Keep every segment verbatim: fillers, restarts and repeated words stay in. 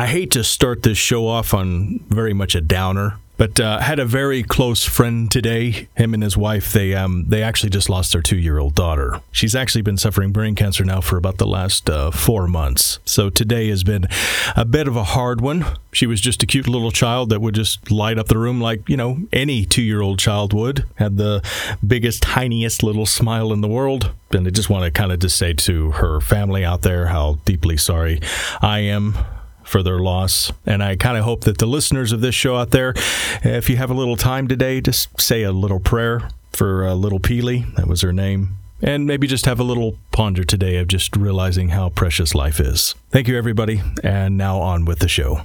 I hate to start this show off on very much a downer, but uh, had a very close friend today. Him and his wife, they um they actually just lost their two-year-old daughter. She's actually been suffering brain cancer now for about the last uh, four months. So today has been a bit of a hard one. She was just a cute little child that would just light up the room like, you know, any two-year-old child would. Had the biggest, tiniest little smile in the world. And I just want to kind of just say to her family out there how deeply sorry I am for their loss. And I kind of hope that the listeners of this show out there, if you have a little time today, just say a little prayer for uh, little Peely. That was her name. And maybe just have a little ponder today of just realizing how precious life is. Thank you, everybody. And now on with the show.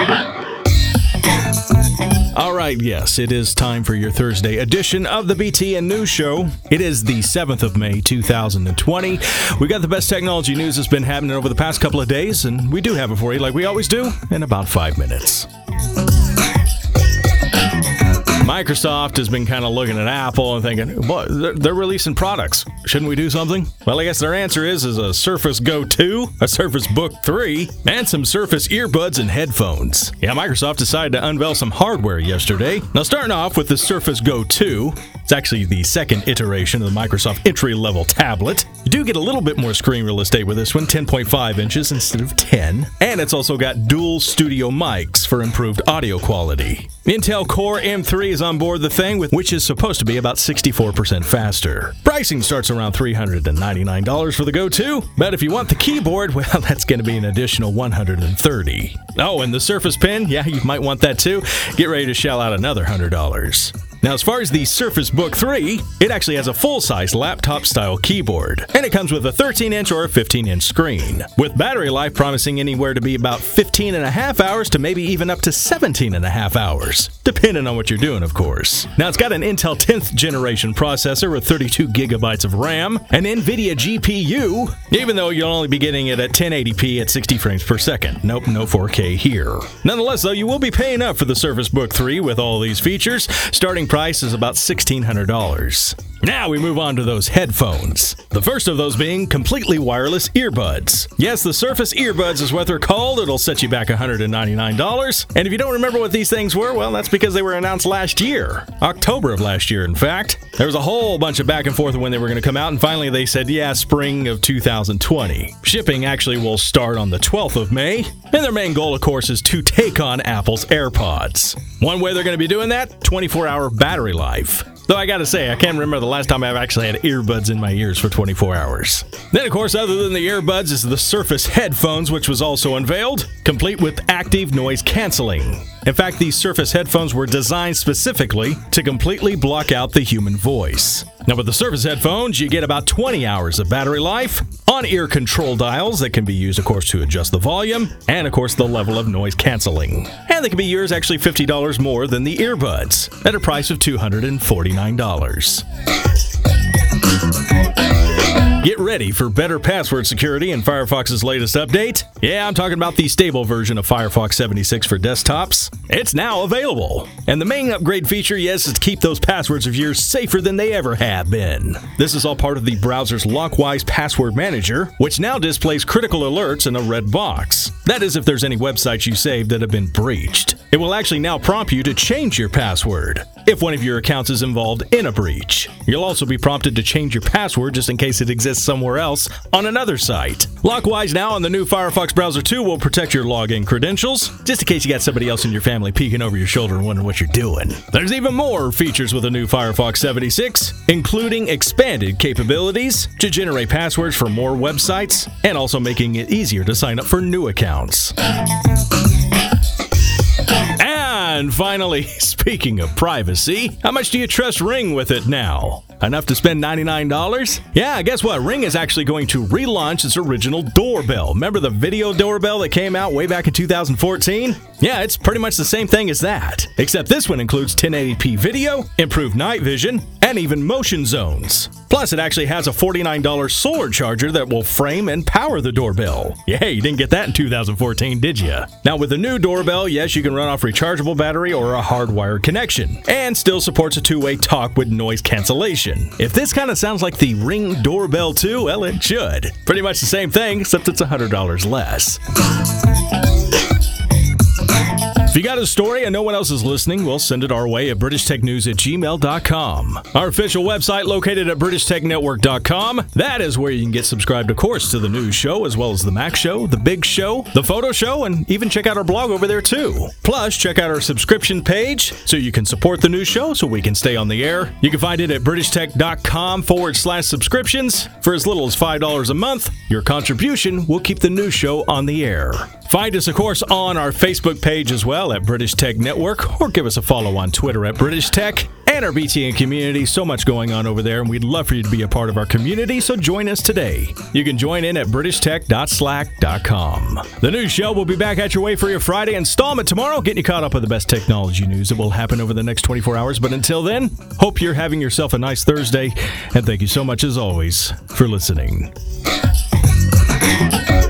All right, yes, it is time for your Thursday edition of the B T N News Show. It is the seventh of May, two thousand twenty. We got the best technology news that's been happening over the past couple of days, and we do have it for you like we always do in about five minutes. Microsoft has been kind of looking at Apple and thinking, well, they're, they're releasing products. Shouldn't we do something? Well, I guess their answer is, is a Surface Go two, a Surface Book three, and some Surface earbuds and headphones. Yeah, Microsoft decided to unveil some hardware yesterday. Now, starting off with the Surface Go two, it's actually the second iteration of the Microsoft entry-level tablet. You do get a little bit more screen real estate with this one, ten point five inches instead of ten. And it's also got dual studio mics for improved audio quality. Intel Core M three is on board the thing, with which is supposed to be about sixty-four percent faster. Pricing starts around three hundred ninety-nine dollars for the Go two, but if you want the keyboard, well, that's going to be an additional one hundred thirty dollars. Oh, and the Surface Pen, yeah, you might want that too. Get ready to shell out another one hundred dollars. Now, as far as the Surface Book three, it actually has a full-size laptop-style keyboard, and it comes with a thirteen inch or a fifteen inch screen, with battery life promising anywhere to be about fifteen and a half hours to maybe even up to seventeen and a half hours, depending on what you're doing, of course. Now, it's got an Intel tenth generation processor with thirty-two gigabytes of RAM, an NVIDIA G P U, even though you'll only be getting it at ten eighty p at sixty frames per second. Nope, no four K here. Nonetheless, though, you will be paying up for the Surface Book three with all these features. Starting price is about sixteen hundred dollars. Now we move on to those headphones. The first of those being completely wireless earbuds. Yes, the Surface earbuds is what they're called. It'll set you back one hundred ninety-nine dollars. And if you don't remember what these things were, well, that's because they were announced last year. October of last year, in fact. There was a whole bunch of back and forth when they were going to come out, and finally they said, yeah, spring of two thousand twenty. Shipping actually will start on the twelfth of May, and their main goal, of course, is to take on Apple's AirPods. One way they're going to be doing that, twenty-four hour battery life. Though I gotta say, I can't remember the last time I've actually had earbuds in my ears for twenty-four hours. Then, of course, other than the earbuds is the Surface headphones, which was also unveiled, complete with active noise canceling. In fact, these Surface headphones were designed specifically to completely block out the human voice. Now, with the Surface headphones, you get about twenty hours of battery life, on-ear control dials that can be used, of course, to adjust the volume, and, of course, the level of noise canceling. And they can be yours actually fifty dollars more than the earbuds, at a price of two hundred forty-nine dollars. Get ready for better password security in Firefox's latest update. Yeah, I'm talking about the stable version of Firefox seventy-six for desktops. It's now available. And the main upgrade feature, yes, is to keep those passwords of yours safer than they ever have been. This is all part of the browser's Lockwise Password Manager, which now displays critical alerts in a red box. That is, if there's any websites you saved that have been breached. It will actually now prompt you to change your password if one of your accounts is involved in a breach. You'll also be prompted to change your password just in case it exists somewhere else on another site. Lockwise now on the new Firefox Browser two will protect your login credentials, just in case you got somebody else in your family peeking over your shoulder and wondering what you're doing. There's even more features with the new Firefox seventy-six, including expanded capabilities to generate passwords for more websites, and also making it easier to sign up for new accounts. And finally, speaking of privacy, how much do you trust Ring with it now? Enough to spend ninety-nine dollars? Yeah, guess what? Ring is actually going to relaunch its original doorbell. Remember the video doorbell that came out way back in two thousand fourteen? Yeah, it's pretty much the same thing as that, except this one includes ten eighty p video, improved night vision, and even motion zones. Plus, it actually has a forty-nine dollars solar charger that will frame and power the doorbell. Yeah, you didn't get that in two thousand fourteen, did you? Now, with the new doorbell, yes, you can run off rechargeable battery or a hardwired connection, and still supports a two-way talk with noise cancellation. If this kind of sounds like the Ring Doorbell two, well, it should. Pretty much the same thing, except it's one hundred dollars less. If you got a story and no one else is listening, well, send it our way at british tech news at gmail dot com. Our official website located at british tech network dot com. That is where you can get subscribed, of course, to the news show, as well as the Mac Show, the Big Show, the Photo Show, and even check out our blog over there, too. Plus, check out our subscription page so you can support the news show so we can stay on the air. You can find it at british tech dot com forward slash subscriptions. For as little as five dollars a month, your contribution will keep the news show on the air. Find us, of course, on our Facebook page as well at British Tech Network, or give us a follow on Twitter at British Tech, and our B T N community. So much going on over there, and we'd love for you to be a part of our community, so join us today. You can join in at british tech dot slack dot com. The news show will be back at your way for your Friday installment tomorrow, getting you caught up with the best technology news that will happen over the next twenty-four hours. But until then, hope you're having yourself a nice Thursday, and thank you so much, as always, for listening.